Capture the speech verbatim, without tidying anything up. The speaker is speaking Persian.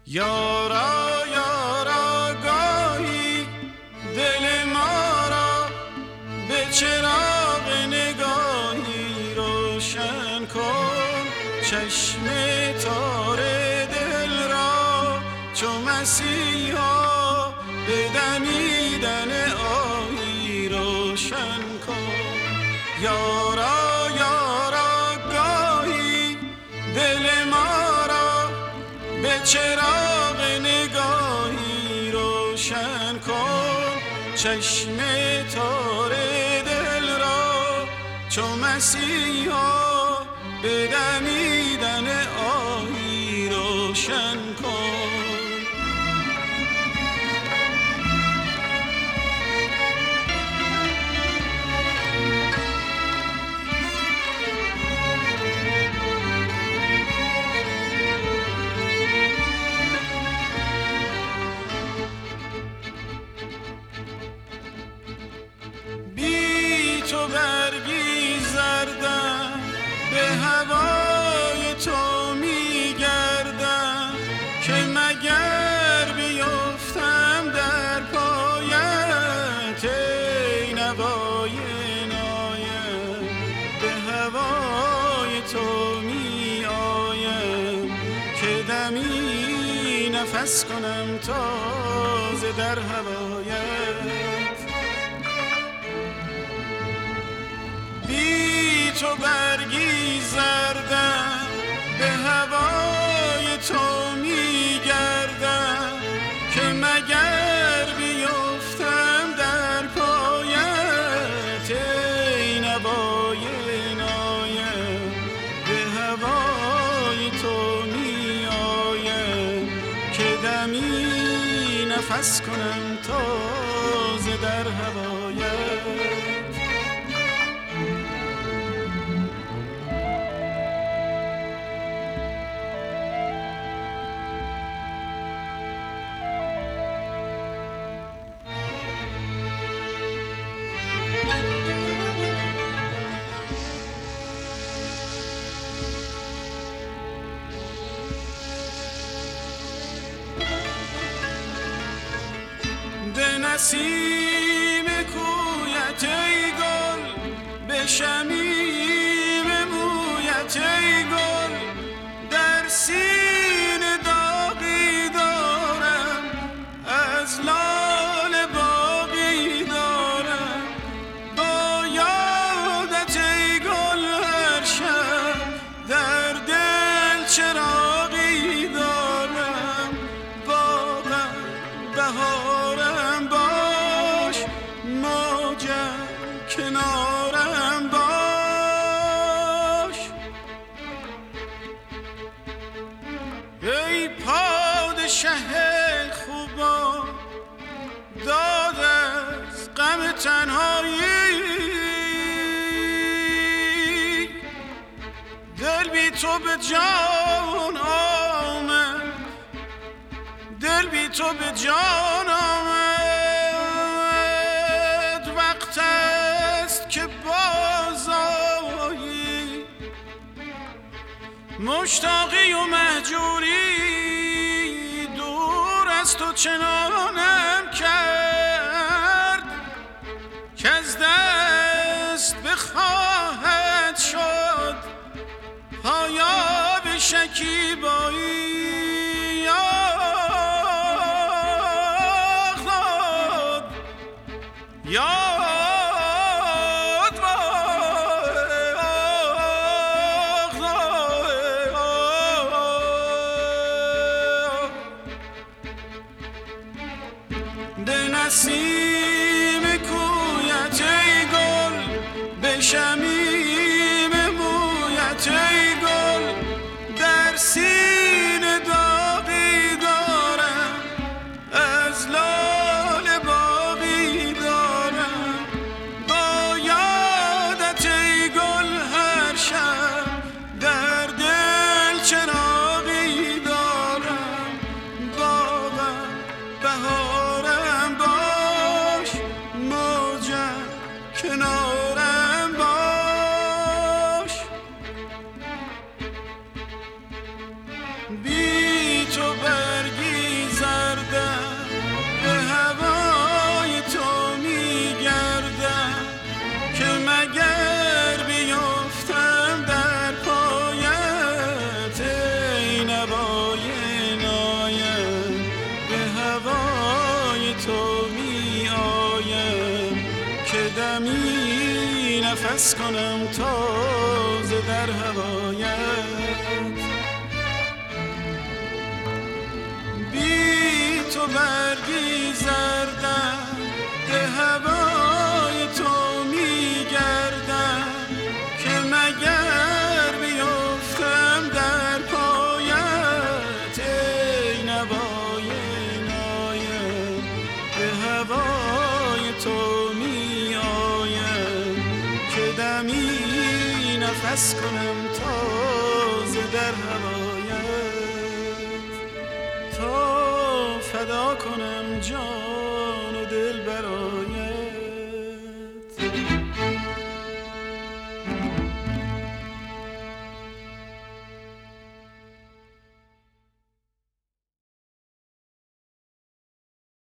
یارا یارا گاهی دل ما را به چراغ نگاهی روشن کن، چشم تار دل را چو مسیحا به دمیدن آهی روشن کن. یارا یارا گاهی دل ما را به چراغ نگاهی روشن کن، چشم تار دل را چو مسیحا به دمیدن آهی روشن کن. تو برگی زردم به هوای تو میگردم، که مگر بیفتم در پایت ای نوای نایم. به هوای تو می آیم که دمی نفس کنم تازه در هوایت. بی تو برگی زردم به هوای تو میگردم، که مگر بیفتم در پایت ای نوای نایم. به هوای تو می آیم که دمی نفس کنم تازه در هوایت. به نسیم کویت ای گل، به شمیم مویت ای گل، در سینه داغی دارم از لاله باغی دارم. با یادت ای گل هر شب در دل چراغی دارم. باغم بهارم باش، موجم کنارم باش. ای پادشه خوبان داد از غم تنهایی، دل بی تو به جان آمد، دل بی تو به جان آمد. وقت است که بازآیی، مشتاقی و مهجوری دور از تو چنانم کرد، که از دست بخواهد شد پایاب شکیبایی. یاد به نسیم کویت ای گل، به شمیم مویت ای گل، در سینه داغی دارم از لاله باغی دارم. با یادت ای گل هر شب در دل چراغی دارم. باغم بهارم باش، موجم کنارم باش. دمی نفس کنم تازه در هوایت. بی تو برگی زردم به هوای تو میگردم که مگر بیفتم در پایت. ای نوای نایم به هوای تو می آیم که دمی نفس کنم تازه در هوایت. تا فدا کنم جان